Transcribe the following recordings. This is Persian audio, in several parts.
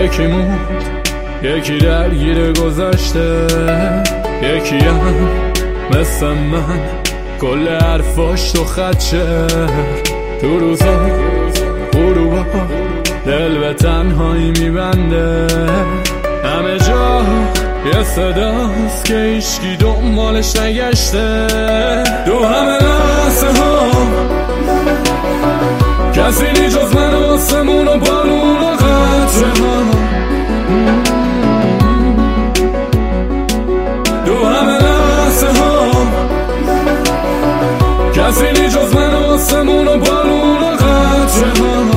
یکی موند، یکی درگیر گذشته، یکی هم مثل من کل حرفاش تو خدشه. تو روزا غروبا دل به تنهایی میبنده، همه جا یه صداست که هیچکی دنبالش نگشته. تو همه لحظه ها کسی نی جز من و آسمون و بارون و قطره ها. تو همه لحظه ها کسی نی جز من و آسمون و بارون و قطره ها.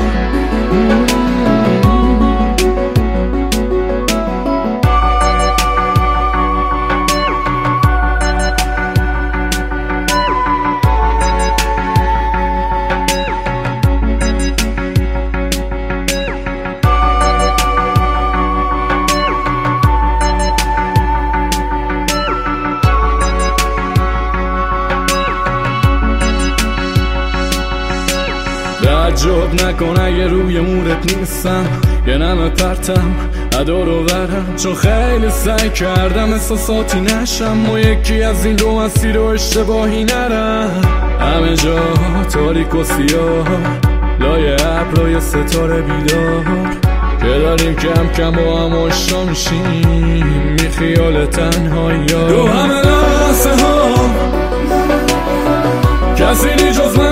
تعجب نکن اگه روی مورت نیستم، یه نمه پرتم ادار و ورم، چون خیلی سعی کردم احساساتی نشم و یکی از این دو مسیر و اشتباهی نرم. همه جا تاریک و سیاه، لایه ابر و یه ستاره بیدار، که داریم کم کم با هم آشنا میشیم می خیال تنهایی ها. تو همه لحظه ها کسی نی جز من